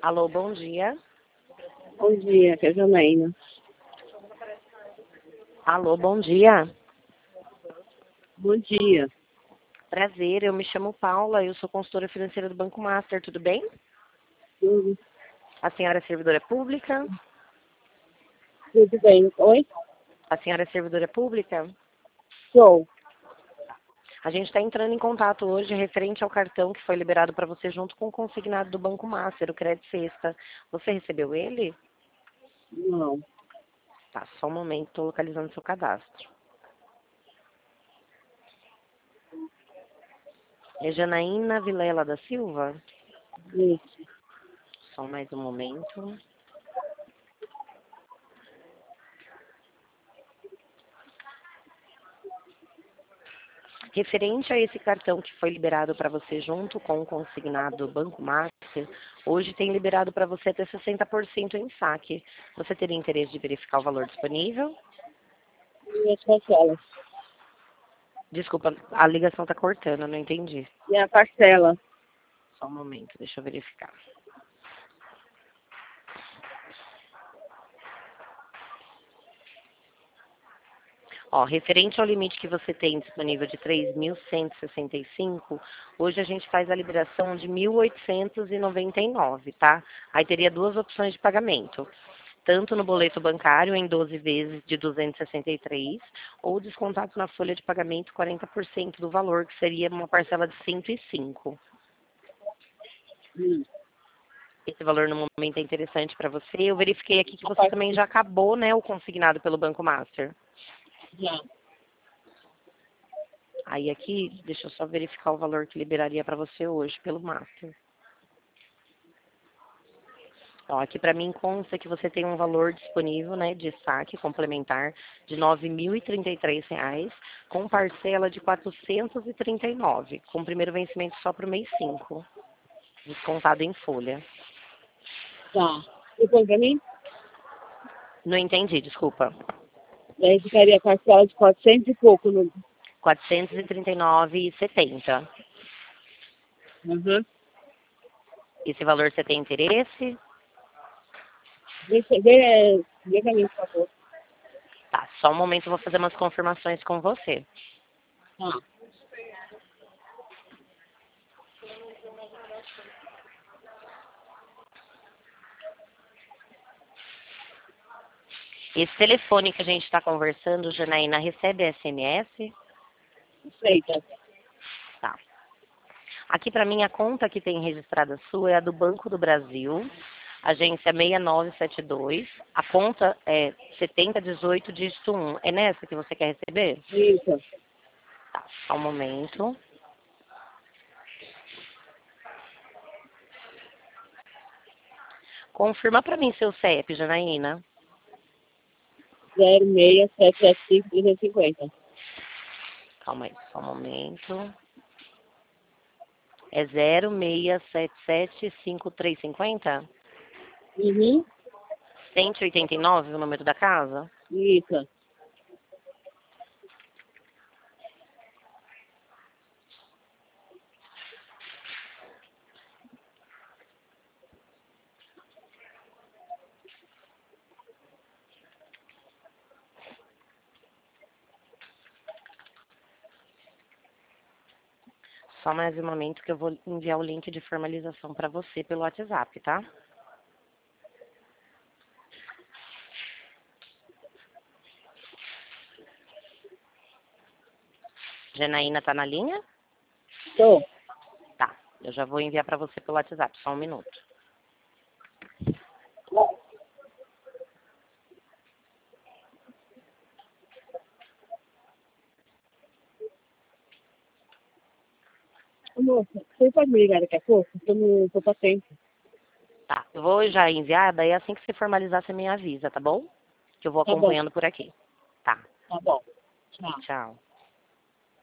Alô, bom dia. Bom dia, que é a Janaína. Alô, bom dia. Bom dia. Prazer, eu me chamo Paula, eu sou consultora financeira do Banco Master, tudo bem? Tudo, A senhora é servidora pública? tudo bem. Oi? A senhora é servidora pública? Sou. A gente está entrando em contato hoje referente ao cartão que foi liberado para você junto com o consignado do Banco Master, o Crédito Sexta. Você recebeu ele? Não. Tá, só um momento, estou localizando seu cadastro. É Janaína Vilela da Silva? Isso. Só mais um momento. Referente a esse cartão que foi liberado para você junto com o consignado do Banco Master, hoje tem liberado para você até 60% em saque. Você teria interesse de verificar o valor disponível? E as parcelas? Desculpa, a ligação está cortando, eu não entendi. E a parcela? Só um momento, deixa eu verificar. Ó, referente ao limite que você tem disponível de 3.165, hoje a gente faz a liberação de 1.899, tá? Aí teria duas opções de pagamento. Tanto no boleto bancário em 12 vezes de 263, ou descontado na folha de pagamento 40% do valor, que seria uma parcela de 105. Hum. Esse valor no momento é interessante para você. Eu verifiquei aqui que A você par- também já acabou, né, o consignado pelo Banco Master. Já. Aí aqui, deixa eu só verificar o valor que liberaria para você hoje pelo Master. Ó, aqui para mim consta que você tem um valor disponível, né, de saque complementar de R$ 9.033, com parcela de R$ 439, com primeiro vencimento só para o mês 5, descontado em folha. Tá. E põe pra mim? Não entendi, desculpa. Daí ficaria a parcela de 400 e pouco. No... R$ 439,70. Uhum. Esse valor você tem interesse? Vê pra mim, por favor. Tá, só um momento eu vou fazer umas confirmações com você. Tá. Esse telefone que a gente está conversando, Janaína, recebe SMS? Aceita. Tá. Aqui para mim a conta que tem registrada sua é a do Banco do Brasil, agência 6972. A conta é 7018 dígito 1. É nessa que você quer receber? Isso. Tá, só um momento. Confirma para mim seu CEP, Janaína. 06775 Calma aí, só um momento. É 06775350? Uhum. 189 o número da casa? Isso. Só mais um momento que eu vou enviar o link de formalização para você pelo WhatsApp, tá? Janaína tá na linha? Tô. Tá. Eu já vou enviar para você pelo WhatsApp, só um minuto. Ô, moça, você pode me ligar daqui a pouco? Eu não tô pra tempo. Tá. Eu vou já enviar, daí assim que você formalizar, você me avisa, tá bom? Que eu vou Tá bom. acompanhando por aqui. Tá. Tá bom. Tchau. Tchau.